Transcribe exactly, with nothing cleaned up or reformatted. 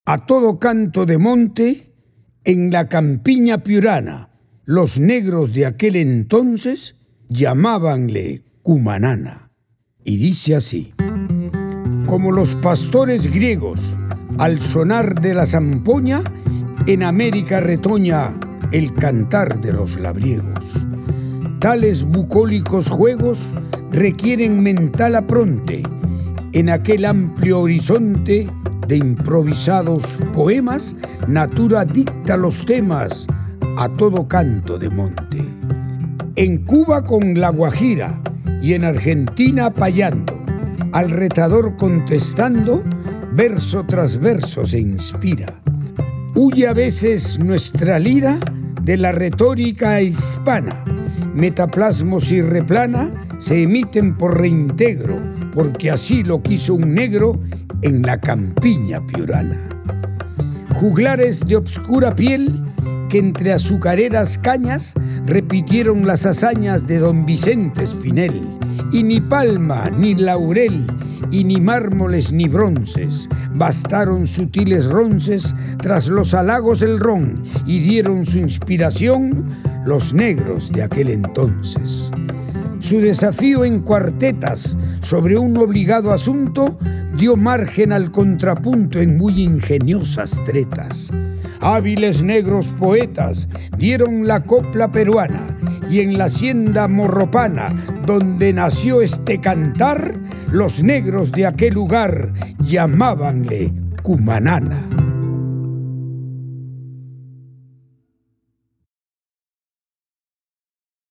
A todo canto de monte, en la campiña piurana, los negros de aquel entonces llamábanle Cumanana. Y dice así: como los pastores griegos, al sonar de la zampoña, en América retoña el cantar de los labriegos. Tales bucólicos juegos requieren mental apronte en aquel amplio horizonte de improvisados poemas. Natura dicta los temas a todo canto de monte. En Cuba con la guajira y en Argentina payando, al retador contestando, verso tras verso se inspira. Huye a veces nuestra lira de la retórica hispana. Metaplasmos y replana se emiten por reintegro, porque así lo quiso un negro en la campiña piurana. Juglares de obscura piel que entre azucareras cañas repitieron las hazañas de don Vicente Espinel. Y ni palma, ni laurel, y ni mármoles ni bronces, bastaron sutiles ronces tras los halagos del ron, y dieron su inspiración los negros de aquel entonces. Su desafío en cuartetas sobre un obligado asunto dio margen al contrapunto en muy ingeniosas tretas. Hábiles negros poetas dieron la copla peruana, y en la hacienda morropana, donde nació este cantar, los negros de aquel lugar llamábanle Cumanana.